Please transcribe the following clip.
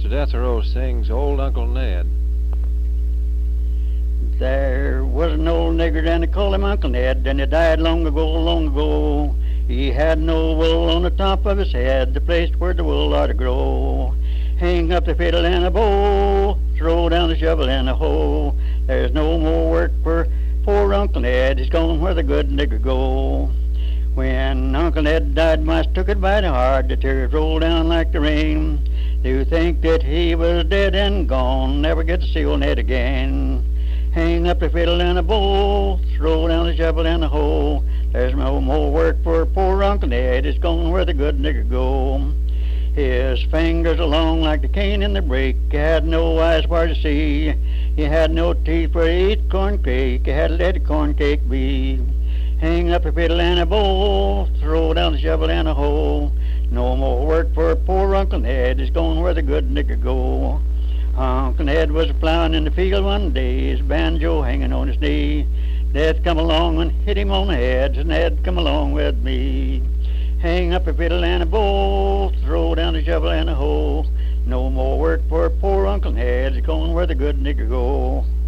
Mr. Detherow sings Old Uncle Ned. There was an old nigger and they called him Uncle Ned, and he died long ago, long ago. He had no wool on the top of his head, the place where the wool ought to grow. Hang up the fiddle and a bow, throw down the shovel and a hoe. There's no more work for poor Uncle Ned, he's gone where the good nigger go. When Uncle Ned died, mice took it by the heart, the tears rolled down like the rain. Do think that he was dead and gone, never get to see old Ned again. Hang up the fiddle and a bow, throw down the shovel and a hoe. There's no more work for poor Uncle Ned, he's gone where the good nigger go. His fingers along like the cane in the brake, he had no eyes for to see. He had no teeth for to eat corn cake, he had to let the corn cake be. Hang up the fiddle and a bow, throw down the shovel and a hoe. No more work for poor Uncle Ned, he's gone where the good nigger go. Uncle Ned was plowing in the field one day, his banjo hanging on his knee. Death come along and hit him on the head, so Ned, come along with me. Hang up a fiddle and a bow, throw down the shovel and a hoe. No more work for poor Uncle Ned, he's going where the good nigger go.